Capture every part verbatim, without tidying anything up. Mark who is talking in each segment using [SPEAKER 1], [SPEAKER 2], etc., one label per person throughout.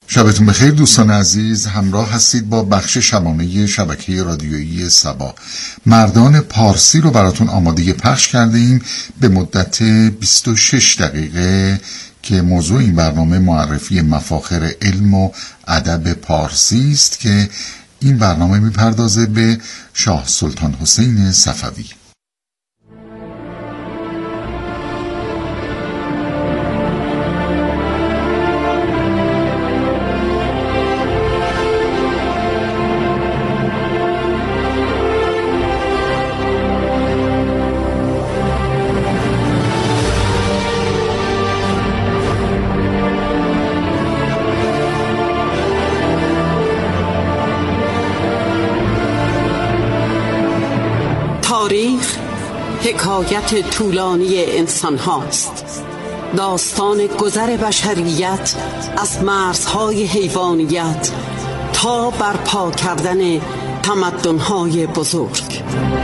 [SPEAKER 1] شبتون بخیر دوستان عزیز، همراه هستید با بخش شبانه شبکه رادیویی سبا. مردان پارسی رو براتون آماده پخش کرده ایم به مدت بیست و شش دقیقه که موضوع این برنامه معرفی مفاخر علم و ادب پارسی است که این برنامه میپردازه به شاه سلطان حسین صفوی.
[SPEAKER 2] تاریخ حکایت طولانی انسان هاست، داستان گذر بشریت از مرزهای حیوانیت تا برپا کردن تمدن‌های بزرگ.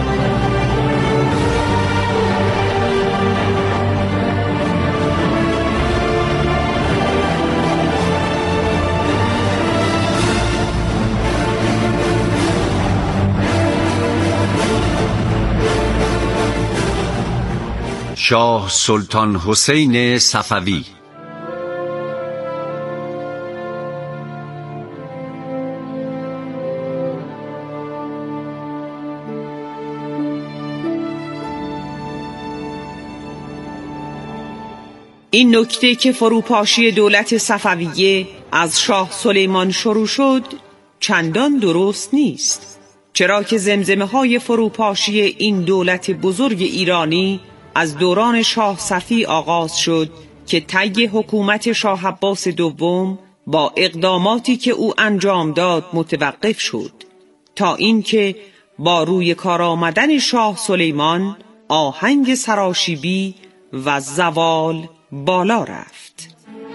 [SPEAKER 3] شاه سلطان حسین صفوی.
[SPEAKER 4] این نکته که فروپاشی دولت صفویه از شاه سلیمان شروع شد چندان درست نیست، چرا که زمزمه های فروپاشی این دولت بزرگ ایرانی از دوران شاه صفی آغاز شد که طی حکومت شاه عباس دوم با اقداماتی که او انجام داد متوقف شد، تا اینکه با روی کار آمدن شاه سلیمان آهنگ سراشیبی و زوال بالا رفت.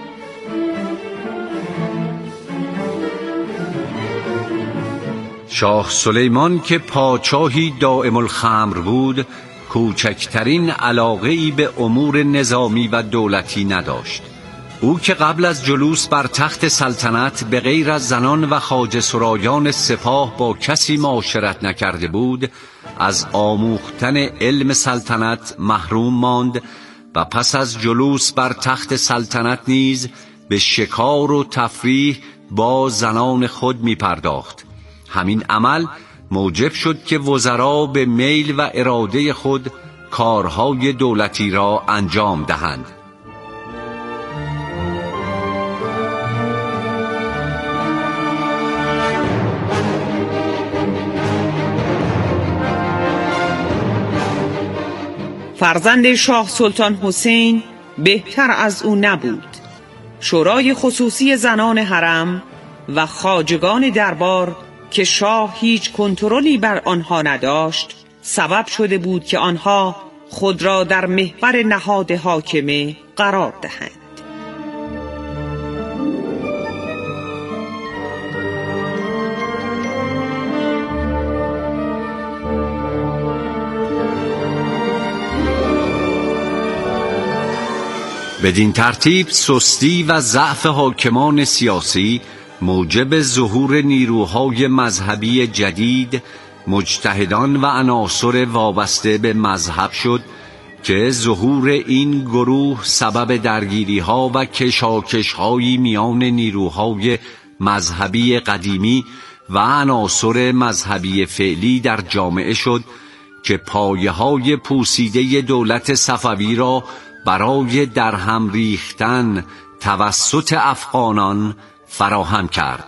[SPEAKER 3] شاه سلیمان که پادشاهی دائم الخمر بود، کوچکترین علاقه‌ای به امور نظامی و دولتی نداشت. او که قبل از جلوس بر تخت سلطنت به غیر از زنان و خواجه سرایان سپاه با کسی معاشرت نکرده بود، از آموختن علم سلطنت محروم ماند و پس از جلوس بر تخت سلطنت نیز به شکار و تفریح با زنان خود می پرداخت. همین عمل موجب شد که وزرا به میل و اراده خود کارهای دولتی را انجام دهند.
[SPEAKER 4] فرزند شاه سلطان حسین بهتر از او نبود. شورای خصوصی زنان حرم و خواجگان دربار که شاه هیچ کنترلی بر آنها نداشت، سبب شده بود که آنها خود را در محور نهاد حاکمه قرار دهند.
[SPEAKER 3] بدین ترتیب سستی و ضعف حاکمان سیاسی موجب ظهور نیروهای مذهبی جدید، مجتهدان و عناصر وابسته به مذهب شد که ظهور این گروه سبب درگیری‌ها و کشاکش‌هایی میان نیروهای مذهبی قدیمی و عناصر مذهبی فعلی در جامعه شد که پایه‌های پوسیده دولت صفوی را برای درهم ریختن توسط افغانان فراهم کرد.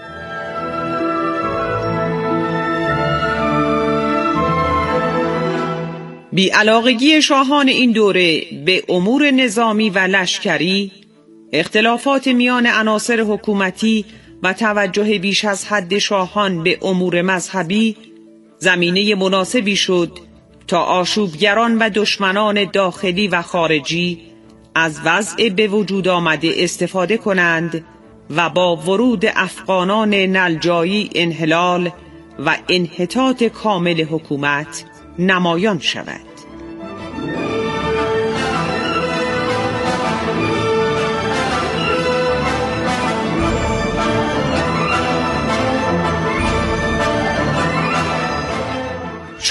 [SPEAKER 4] بی‌علاقگی شاهان این دوره به امور نظامی و لشکری، اختلافات میان عناصر حکومتی و توجه بیش از حد شاهان به امور مذهبی زمینه مناسبی شد تا آشوبگران و دشمنان داخلی و خارجی از وضع به وجود آمده استفاده کنند و با ورود افغانان نلجایی انحلال و انحطاط کامل حکومت نمایان شود.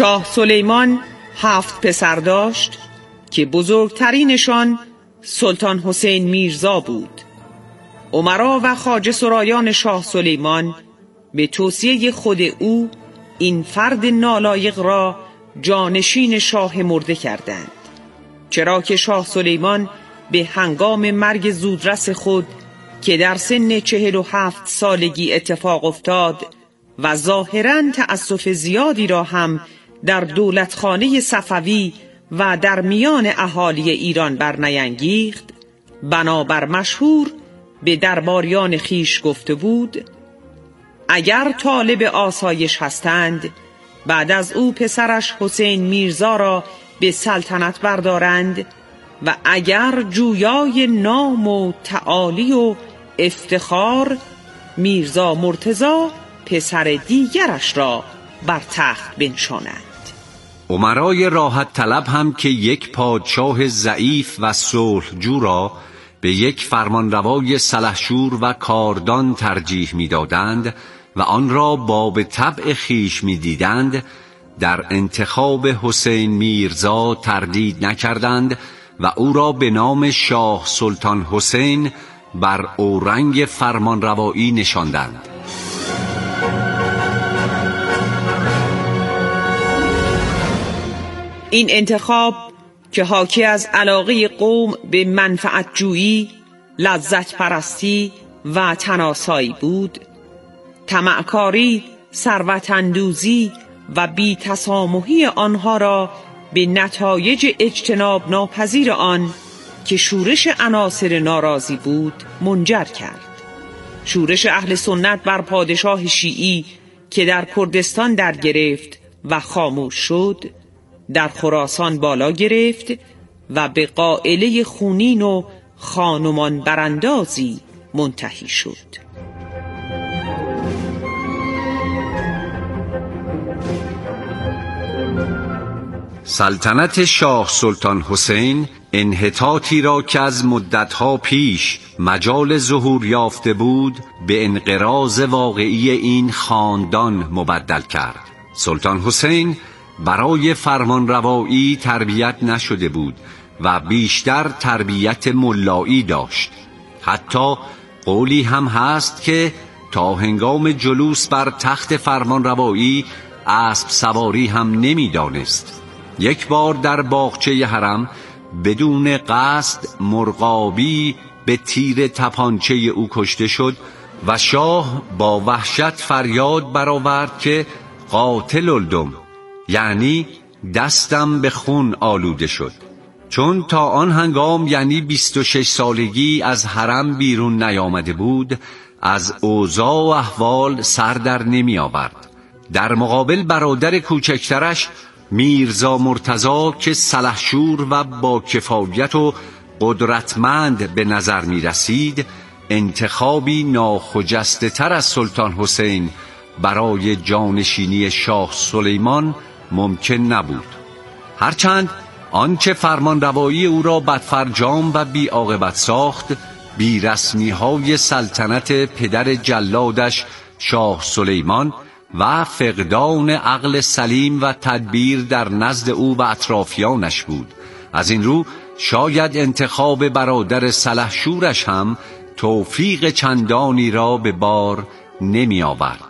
[SPEAKER 4] شاه سلیمان هفت پسر داشت که بزرگترینشان سلطان حسین میرزا بود. امرا و خواجه سرایان شاه سلیمان به توصیه خود او این فرد نالایق را جانشین شاه مرده کردند، چرا که شاه سلیمان به هنگام مرگ زودرس خود که در سن چهل و هفت سالگی اتفاق افتاد و ظاهراً تأسف زیادی را هم در دولتخانه صفوی و در میان اهالی ایران برنیانگیخت، بنابر مشهور به درباریان خیش گفته بود اگر طالب آسایش هستند بعد از او پسرش حسین میرزا را به سلطنت بردارند و اگر جویای نام و تعالی و افتخار میرزا مرتضی پسر دیگرش را بر تخت بنشانند.
[SPEAKER 3] امرای راحت طلب هم که یک پادشاه ضعیف و صلحجو را به یک فرمانروای سلحشور و کاردان ترجیح می‌دادند و آن را باب طبع خیش می‌دیدند، در انتخاب حسین میرزا تردید نکردند و او را به نام شاه سلطان حسین بر اورنگ فرمانروایی نشاندند.
[SPEAKER 4] این انتخاب که حاکی از علاقه قوم به منفعت جویی، لذت پرستی و تناسایی بود، طمعکاری، ثروت اندوزی و بی تسامحی آنها را به نتایج اجتناب ناپذیر آن که شورش عناصر ناراضی بود منجر کرد. شورش اهل سنت بر پادشاه شیعی که در کردستان در گرفت و خاموش شد، در خراسان بالا گرفت و به قائله خونین و خانمان براندازی منتهی شد.
[SPEAKER 3] سلطنت شاه سلطان حسین انحطاطی را که از مدتها پیش مجال ظهور یافته بود به انقراض واقعی این خاندان مبدل کرد. سلطان حسین برای فرمانروایی تربیت نشده بود و بیشتر تربیت ملایی داشت. حتی قولی هم هست که تا هنگام جلوس بر تخت فرمانروایی اسب سواری هم نمی‌دانست. یک بار در باغچه حرم بدون قصد مرغابی به تیر تپانچه او کشته شد و شاه با وحشت فریاد برآورد که قاتل الدم، یعنی دستم به خون آلوده شد. چون تا آن هنگام یعنی بیست و شش سالگی از حرم بیرون نیامده بود، از اوضاع و احوال سر در نمی آورد. در مقابل برادر کوچکترش میرزا مرتضی که سلحشور و با کفایت و قدرتمند به نظر می رسید، انتخابی ناخجسته تر از سلطان حسین برای جانشینی شاه سلیمان ممکن نبود. هرچند آنچه فرمانروایی او را بدفرجام و بی عاقبت ساخت، بی رسمی های سلطنت پدر جلادش شاه سلیمان و فقدان عقل سلیم و تدبیر در نزد او و اطرافیانش بود. از این رو شاید انتخاب برادر سلحشورش هم توفیق چندانی را به بار نمی آورد.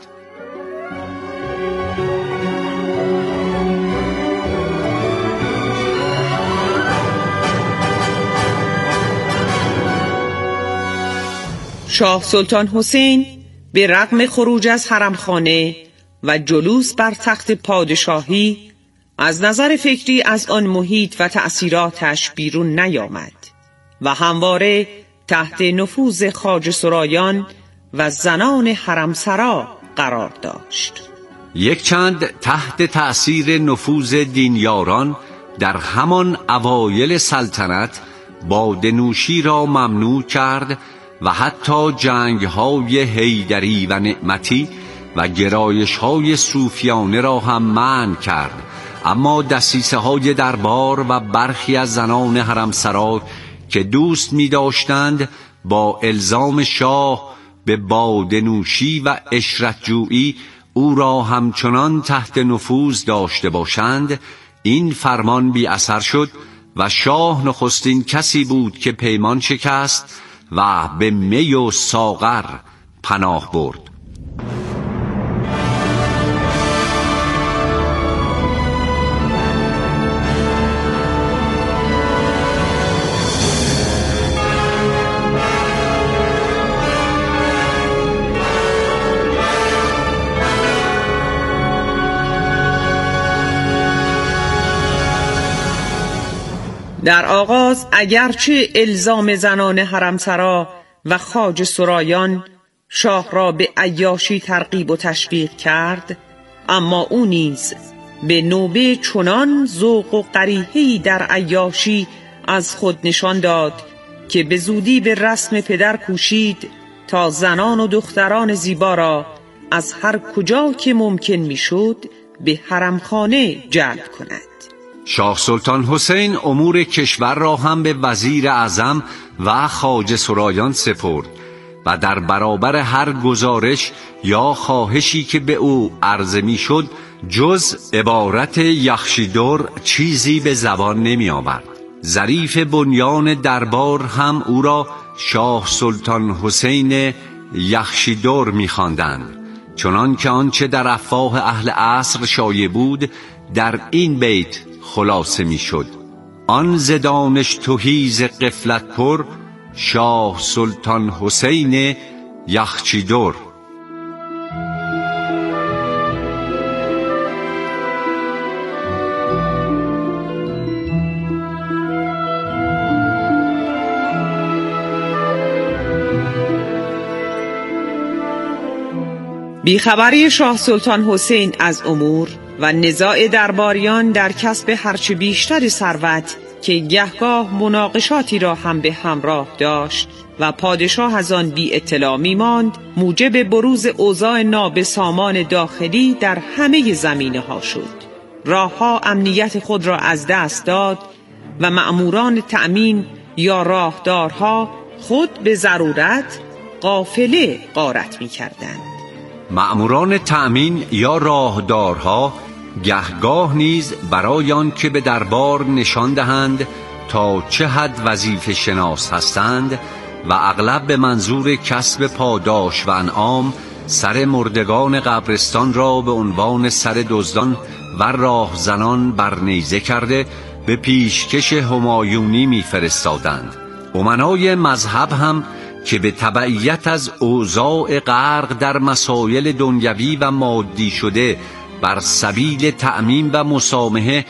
[SPEAKER 4] شاه سلطان حسین به رغم خروج از حرمخانه و جلوس بر تخت پادشاهی از نظر فکری از آن محیط و تأثیراتش بیرون نیامد و همواره تحت نفوذ خواجه سرایان و زنان حرمسرا قرار داشت.
[SPEAKER 3] یک چند تحت تأثیر نفوذ دینیاران در همان اوایل سلطنت باده‌نوشی را ممنوع کرد و حتی جنگ‌های حیدری و نعمتی و گرایش‌های صوفیانه را هم منع کرد. اما دسیسه‌های دربار و برخی از زنان حرمسرا که دوست می‌داشتند با الزام شاه به باده‌نوشی و عشرت‌جویی او را همچنان تحت نفوذ داشته باشند، این فرمان بی اثر شد و شاه نخستین کسی بود که پیمان شکست و به می و ساغر پناه برد.
[SPEAKER 4] در آغاز اگرچه الزام زنان حرمسرا و خواجه سرایان شاه را به عیاشی ترغیب و تشویق کرد، اما او نیز به نوبه چنان ذوق و قریحه‌ای در عیاشی از خود نشان داد که به زودی به رسم پدر کوشید تا زنان و دختران زیبا را از هر کجا که ممکن میشد به حرمخانه جلب کند.
[SPEAKER 3] شاه سلطان حسین امور کشور را هم به وزیر اعظم و خواجه سرایان سپرد و در برابر هر گزارش یا خواهشی که به او عرضه می شد جز عبارت یخشیدور چیزی به زبان نمی آورد. ظریف بنیان دربار هم او را شاه سلطان حسین یخشیدور می خواندند، چنان که آنچه در افواه اهل عصر شایع بود در این بیت خلاصه می شد: آن ز دانش تهی ز غفلت پر، شاه سلطان حسین یخچیدور.
[SPEAKER 4] بیخبری شاه سلطان حسین از امور و نزاع درباریان در کسب هرچه بیشتر ثروت که گهگاه مناقشاتی را هم به همراه داشت و پادشاه از آن بی اطلاع می ماند، موجب بروز اوضاع نابسامان داخلی در همه زمینه ها شد. راهها امنیت خود را از دست داد و مأموران تأمین یا راهدارها خود به ضرورت قافله غارت می کردند.
[SPEAKER 3] مأموران تأمین یا راهدارها گهگاه نیز برای آن که به دربار نشان دهند تا چه حد وظیفه شناس هستند و اغلب به منظور کسب پاداش و انعام سر مردگان قبرستان را به عنوان سر دزدان و راهزنان بر نیزه کرده به پیشکش همایونی می‌فرستادند. امنای مذهب هم که به تبعیت از اوضاع غرق در مسائل دنیوی و مادی شده بر سبیل تأمین و مسامحه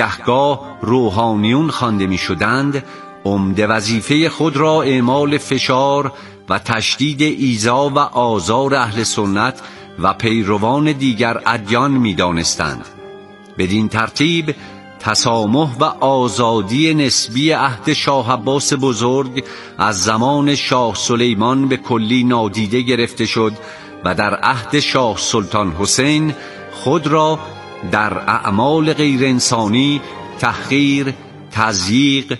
[SPEAKER 3] گهگاه روحانیون خوانده می شدند، عمده وظیفه خود را اعمال فشار و تشدید ایذا و آزار اهل سنت و پیروان دیگر ادیان می دانستند. بدین ترتیب تسامح و آزادی نسبی عهد شاه عباس بزرگ از زمان شاه سلیمان به کلی نادیده گرفته شد و در عهد شاه سلطان حسین خود را در اعمال غیر انسانی، تحقیر، تضییق،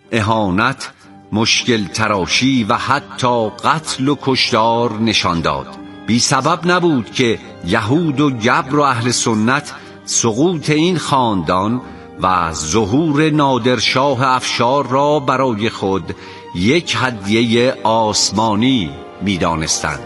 [SPEAKER 3] اهانت، مشکل تراشی و حتی قتل و کشتار نشان داد. بی سبب نبود که یهود و گبر و اهل سنت سقوط این خاندان و ظهور نادرشاه افشار را برای خود یک هدیه آسمانی می دانستند.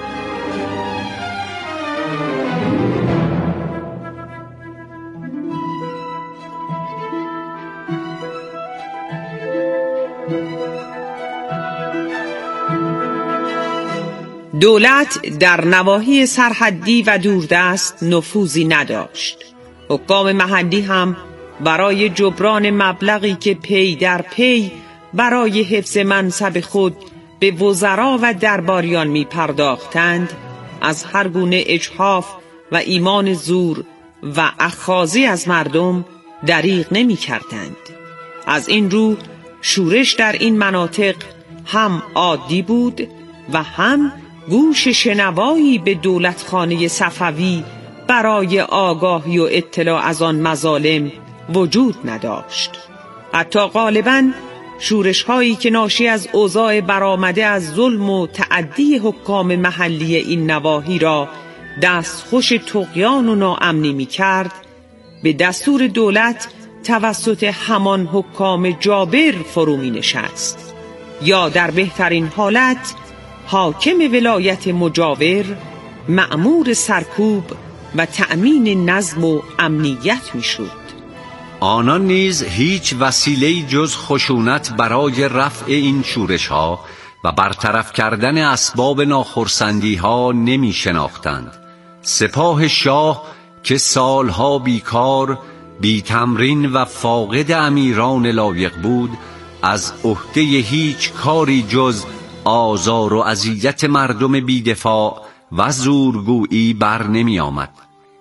[SPEAKER 4] دولت در نواحی سرحدی و دوردست نفوذی نداشت. حکام محلی هم برای جبران مبلغی که پی در پی برای حفظ منصب خود به وزرا و درباریان می پرداختند، از هر گونه اجحاف و ایمان زور و اخاذی از مردم دریغ نمی کردند. از این رو شورش در این مناطق هم عادی بود و هم گوش شنوایی به دولتخانه صفوی برای آگاهی و اطلاع از آن مظالم وجود نداشت. حتی غالباً شورش هایی که ناشی از اوضاع برآمده از ظلم و تعدی حکام محلی این نواحی را دستخوش طغیان و ناامنی می کرد، به دستور دولت توسط همان حکام جابر فرو می نشست، یا در بهترین حالت حاکم ولایت مجاور مأمور سرکوب و تأمین نظم و امنیت می شد.
[SPEAKER 3] آنان نیز هیچ وسیله‌ای جز خشونت برای رفع این شورش‌ها و برطرف کردن اسباب ناخرسندی‌ها نمی شناختند. سپاه شاه که سالها بیکار، بی تمرین و فاقد امیران لایق بود، از عهده هیچ کاری جز آزار و اذیت مردم بی‌دفاع و زورگویی بر نمی آمد.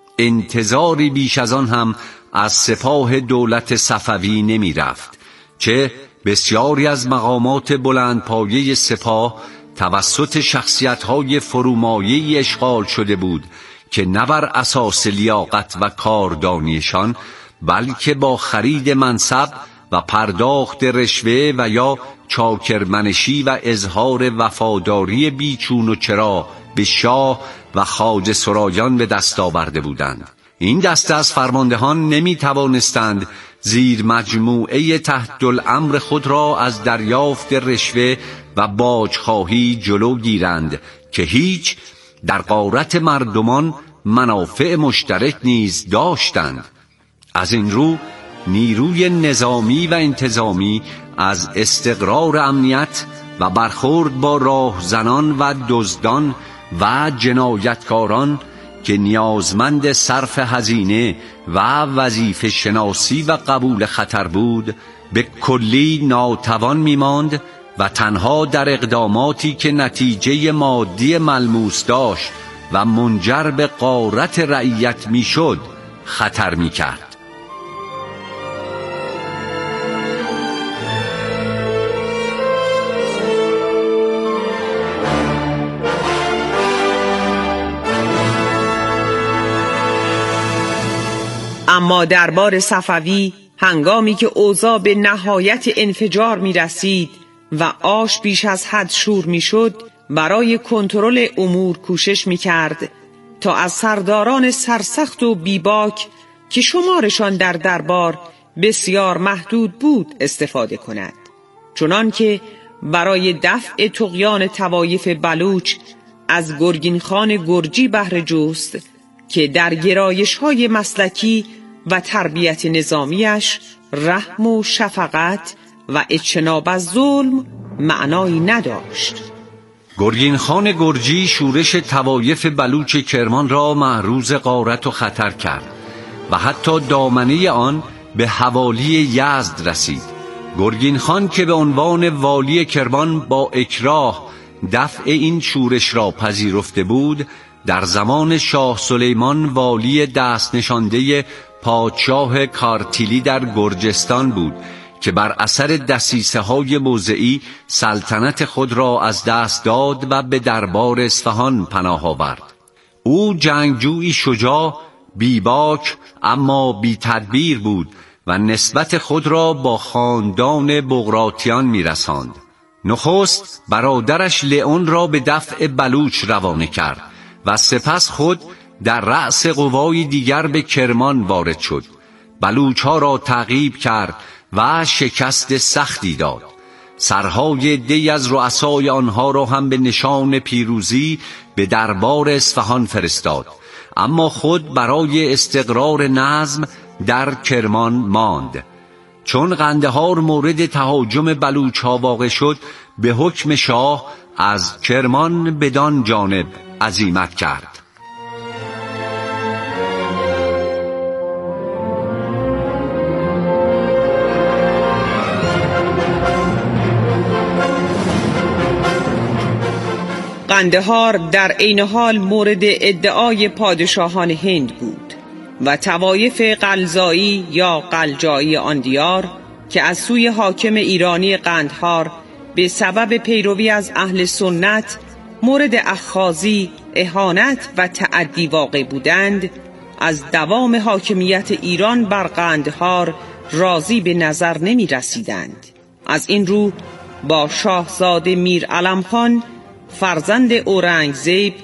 [SPEAKER 3] انتظاری بیش از آن هم از سپاه دولت صفوی نمی رفت، چه بسیاری از مقامات بلندپایه سپاه توسط شخصیت‌های فرومایه‌ای اشغال شده بود که نه بر اساس لیاقت و کاردانیشان، بلکه با خرید منصب و پرداخت رشوه و یا چاکرمنشی و اظهار وفاداری بیچون و چرا به شاه و خواجه سرایان به دست آورده بودند. این دسته از فرماندهان نمی توانستند زیر مجموعه تحت الامر خود را از دریافت رشوه و باجخواهی جلو گیرند که هیچ در غارت مردمان منافع مشترک نیز داشتند. از این رو نیروی نظامی و انتظامی از استقرار امنیت و برخورد با راهزنان و دزدان و جنایتکاران که نیازمند صرف هزینه و وظیفه شناسی و قبول خطر بود، به کلی ناتوان می‌ماند و تنها در اقداماتی که نتیجه مادی ملموس داشت و منجر به غارت رعیت می‌شد خطر می‌کرد.
[SPEAKER 4] اما دربار صفوی هنگامی که اوضاع به نهایت انفجار می رسید و آش بیش از حد شور می شد، برای کنترل امور کوشش می کرد تا از سرداران سرسخت و بیباک که شمارشان در دربار بسیار محدود بود استفاده کند، چنان که برای دفع طغیان طوایف بلوچ از گرگین خان گرجی بهره جست که در گرایش‌های مسلکی و تربیت نظامیش رحم و شفقت و اجتناب از ظلم معنایی نداشت.
[SPEAKER 3] گرگین خان گرجی شورش طوایف بلوچ کرمان را معروض غارت و خطر کرد و حتی دامنه آن به حوالی یزد رسید. گرگین خان که به عنوان والی کرمان با اکراه دفع این شورش را پذیرفته بود، در زمان شاه سلیمان والی دست نشانده پادشاه کارتیلی در گرجستان بود که بر اثر دسیسه های موضعی سلطنت خود را از دست داد و به دربار اصفهان پناه آورد. او جنگجویی شجاع، بیباک اما بی تدبیر بود و نسبت خود را با خاندان بغراتیان می‌رساند. نخست برادرش لئون را به دفع بلوچ روانه کرد و سپس خود در رأس قوای دیگر به کرمان وارد شد. بلوچ ها را تعقیب کرد و شکست سختی داد. سرهای دی از رؤسای آنها را هم به نشان پیروزی به دربار اصفهان فرستاد، اما خود برای استقرار نظم در کرمان ماند. چون قندهار مورد تهاجم بلوچ ها واقع شد، به حکم شاه از کرمان بدان جانب عزیمت کرد.
[SPEAKER 4] قندهار در عین حال مورد ادعای پادشاهان هند بود و طوایف قلزایی یا قلجایی آن دیار که از سوی حاکم ایرانی قندهار به سبب پیروی از اهل سنت مورد اخاذی، اهانت و تعدی واقع بودند، از دوام حاکمیت ایران بر قندهار راضی به نظر نمی رسیدند. از این رو با شاهزاده میر علم خان فرزند اورنگزیب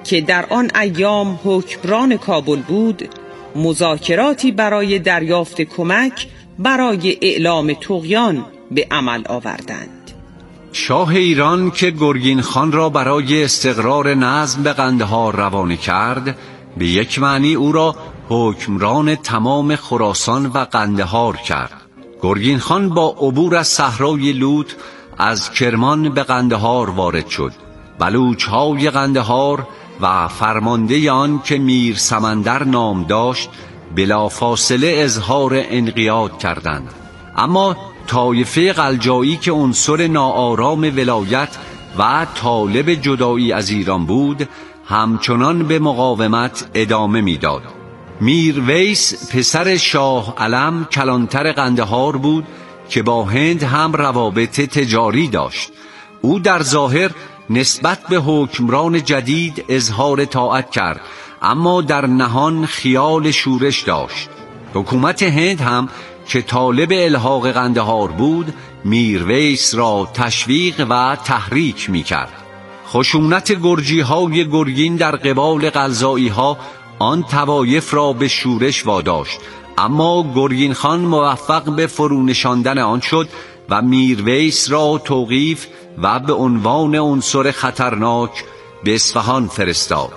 [SPEAKER 4] که در آن ایام حکمران کابل بود مذاکراتی برای دریافت کمک برای اعلام طغیان به عمل آوردند.
[SPEAKER 3] شاه ایران که گرگین خان را برای استقرار نظم به قندهار روانه کرد، به یک معنی او را حکمران تمام خراسان و قندهار کرد. گرگین خان با عبور از صحرای لوط از کرمان به قندهار وارد شد. بلوچ‌های قندهار و فرمانده آن که میر سمندر نام داشت بلافاصله اظهار انقیاد کردند، اما طایفه قلجایی که عنصر ناآرام ولایت و طالب جدایی از ایران بود همچنان به مقاومت ادامه میداد. میر ویس پسر شاه علم کلانتر قندهار بود که با هند هم روابط تجاری داشت. او در ظاهر نسبت به حکمران جدید اظهار طاعت کرد، اما در نهان خیال شورش داشت. حکومت هند هم که طالب الحاق قندهار بود میر ویس را تشویق و تحریک می کرد. خشونت گرجی های گرگین در قبال قلزایی ها آن طوایف را به شورش واداشت، اما گرگین خان موفق به فرونشاندن آن شد و میر ویس را توقیف و به عنوان عنصر خطرناک به اصفهان فرستاد.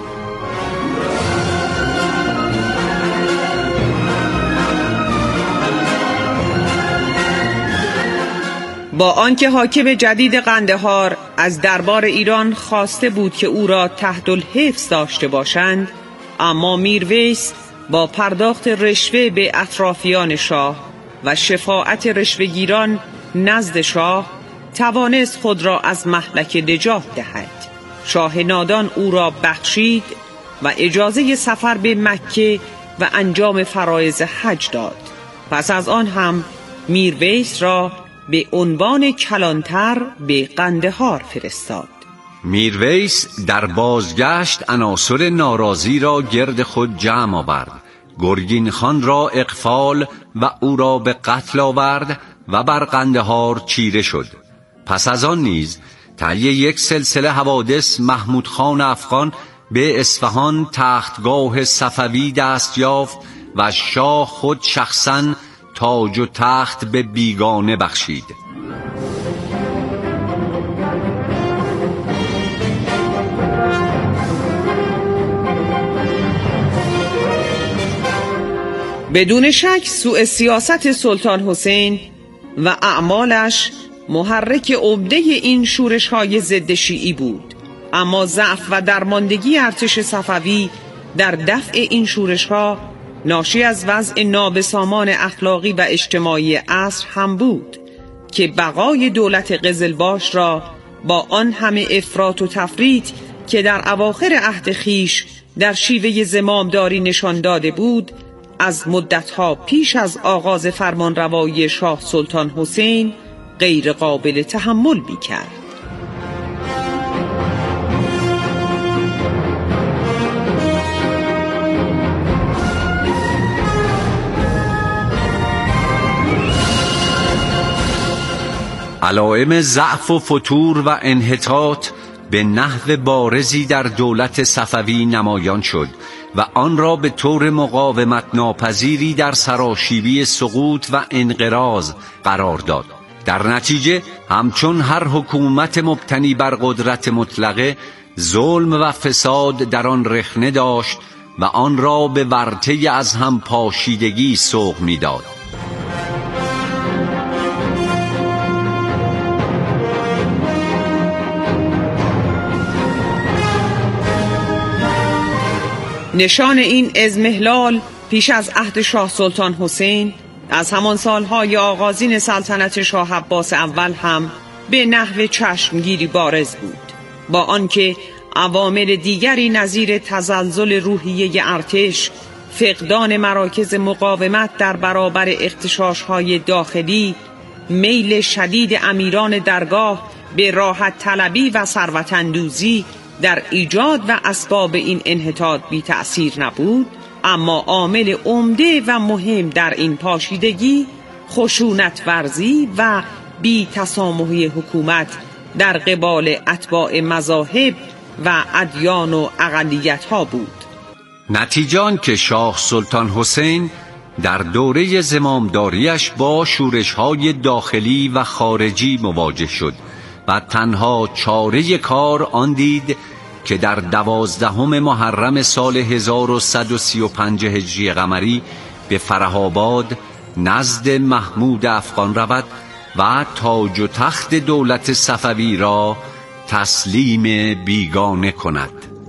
[SPEAKER 4] با آنکه حاکم جدید قندهار از دربار ایران خواسته بود که او را تحت الحفظ داشته باشند، اما میر ویس با پرداخت رشوه به اطرافیان شاه و شفاعت رشوه‌گیران نزد شاه توانست خود را از مهلک نجات دهد. شاه نادان او را بخشید و اجازه سفر به مکه و انجام فرایض حج داد. پس از آن هم میر ویس را به عنوان کلانتر به قندهار فرستاد.
[SPEAKER 3] میر ویس در بازگشت عناصر ناراضی را گرد خود جمع آورد. گرگین خان را اغفال و او را به قتل آورد و بر قندهار چیره شد. پس از آن نیز طی یک سلسله حوادث محمود خان افغان به اصفهان تختگاه صفوی دست یافت و شاه خود شخصاً تاج و تخت به بیگانه بخشید.
[SPEAKER 4] بدون شک سوء سیاست سلطان حسین و اعمالش محرک عمده این شورش‌های ضد شیعی بود، اما ضعف و درماندگی ارتش صفوی در دفع این شورش‌ها ناشی از وضع نابسامان اخلاقی و اجتماعی عصر هم بود که بقای دولت قزلباش را با آن همه افراط و تفریط که در اواخر عهد خیش در شیوه زمامداری نشان داده بود از مدتها پیش از آغاز فرمانروایی شاه سلطان حسین غیر قابل تحمل می کرد.
[SPEAKER 3] علائم ضعف و فتور و انحطاط به نحو بارزی در دولت صفوی نمایان شد و آن را به طور مقاومت ناپذیری در سراشیبی سقوط و انقراض قرار داد. در نتیجه همچون هر حکومت مبتنی بر قدرت مطلقه، ظلم و فساد در آن رخنه داشت و آن را به ورطه از هم پاشیدگی سوق می‌داد.
[SPEAKER 4] نشان این اضمحلال پیش از عهد شاه سلطان حسین از همان سالهای آغازین سلطنت شاه عباس اول هم به نحو چشمگیری بارز بود، با آنکه عوامل دیگری نظیر تزلزل روحیه ارتش، فقدان مراکز مقاومت در برابر اغتشاش‌های داخلی، میل شدید امیران درگاه به راحت طلبی و ثروت اندوزی در ایجاد و اسباب این انحطاط بی تأثیر نبود، اما عامل عمده و مهم در این پاشیدگی خشونت ورزی و بی تسامحی حکومت در قبال اتباع مذاهب و ادیان و اقلیت‌ها بود.
[SPEAKER 3] نتیجه آن که شاه سلطان حسین در دوره زمامداریش با شورش‌های داخلی و خارجی مواجه شد و تنها چاره کار آن دید که در دوازدهم محرم سال هزار و صد و سی و پنج هجری قمری به فره‌آباد نزد محمود افغان رود و تاج و تخت دولت صفوی را تسلیم بیگانه کند.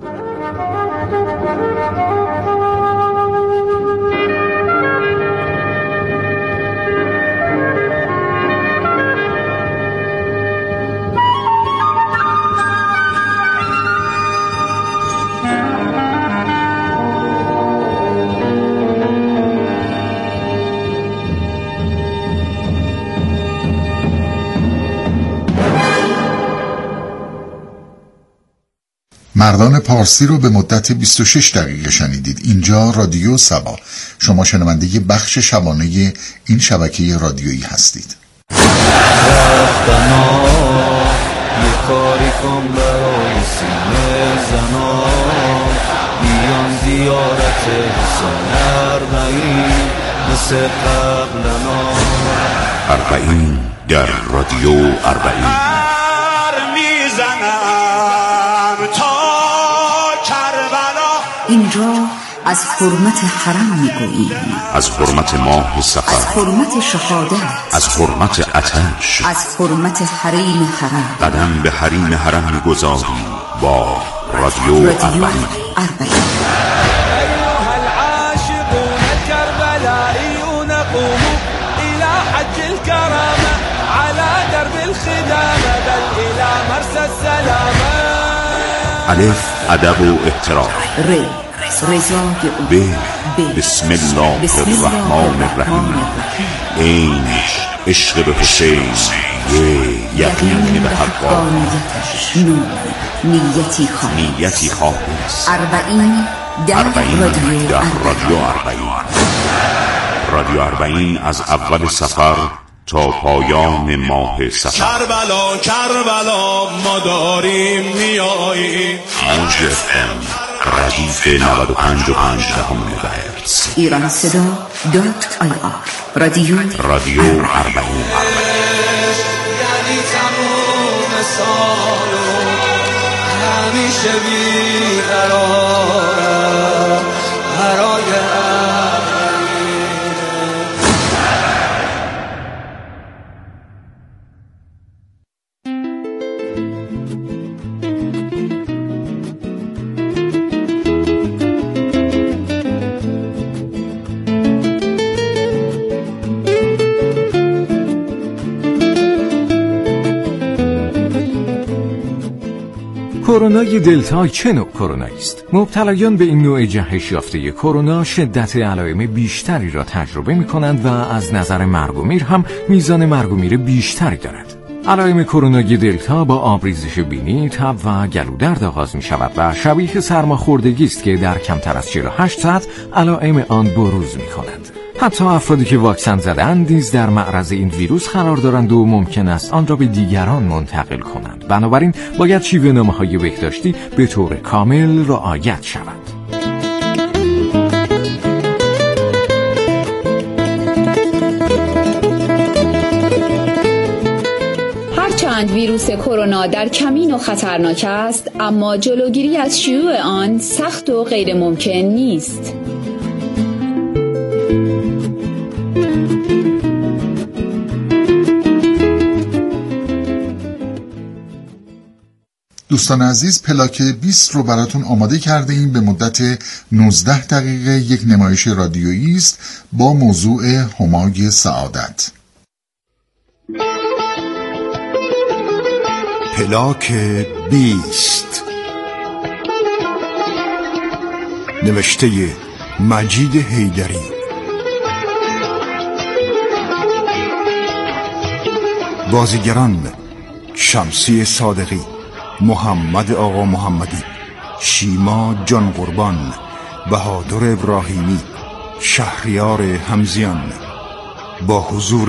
[SPEAKER 1] مردان پارسی رو به مدت بیست و شش دقیقه شنیدید. اینجا رادیو سبا. شما شنونده بخش شبانه این شبکه رادیویی هستید.
[SPEAKER 5] اربعین در رادیو اربعین.
[SPEAKER 6] اینجا از حرمت حرم میگوییم،
[SPEAKER 5] از حرمت ماه صفر،
[SPEAKER 6] از حرمت شهادت،
[SPEAKER 5] از حرمت عطش،
[SPEAKER 6] از حرمت حریم حرم.
[SPEAKER 5] قدم به حریم حرم میگذاریم با رادیو اربعین.
[SPEAKER 7] أيها العاشقون الكربلائيون قوموا إلى حج الكرامة على درب الخدامة بل إلى مرسى السلامة.
[SPEAKER 5] الف ادب و احترام.
[SPEAKER 6] ر رضای او.
[SPEAKER 5] ب بسم الله الرحمن الرحیم. این عشق به حسین. ی یقین به حقانیتش.
[SPEAKER 6] نون نیتی خالص.
[SPEAKER 5] نیتی خالص.
[SPEAKER 6] اربعین در رادیو
[SPEAKER 5] اربعین. رادیو اربعین از اول سفر تا پایان ماه سفر.
[SPEAKER 7] کربلا کربلا ما داریم میاییم.
[SPEAKER 5] موج اف ام ردیف نود و پنج و پنج دهم مگاهرتز.
[SPEAKER 6] ایران صدا دات آی آر. رادیو
[SPEAKER 5] رادیو اربعین.
[SPEAKER 7] یعنی تموم سال همیشه بیقرارم برای
[SPEAKER 8] کرونای دلتا چه نوع کرونایی است؟ مبتلایان به این نوع جهش یافته کرونا شدت علائم بیشتری را تجربه می‌کنند و از نظر مرگ و میر هم میزان مرگ و میر بیشتری دارد. علائم کرونای دلتا با آبریزش بینی، تب و گلودرد آغاز می‌شود و شبیه سرماخوردگی است که در کمتر از چهل و هشت ساعت علائم آن بروز می‌کنند. حتی افرادی که واکسن زدند نیز در معرض این ویروس قرار دارند و ممکن است آن را به دیگران منتقل کنند. بنابراین باید شیوه‌نامه‌های بهداشتی به طور کامل رعایت شود.
[SPEAKER 9] هرچند ویروس کرونا در کمین و خطرناک است، اما جلوگیری از شیوع آن سخت و غیر ممکن نیست.
[SPEAKER 1] دوستان عزیز، پلاک بیست رو براتون آماده کرده ایم. به مدت نوزده دقیقه یک نمایش رادیویی است با موضوع همای سعادت.
[SPEAKER 10] پلاک بیست، نوشته مجید حیدری، بازیگران شمسی صادقی، محمد آقا محمدی، شیما جان قربان، بهادر ابراهیمی، شهریار همزیان. با حضور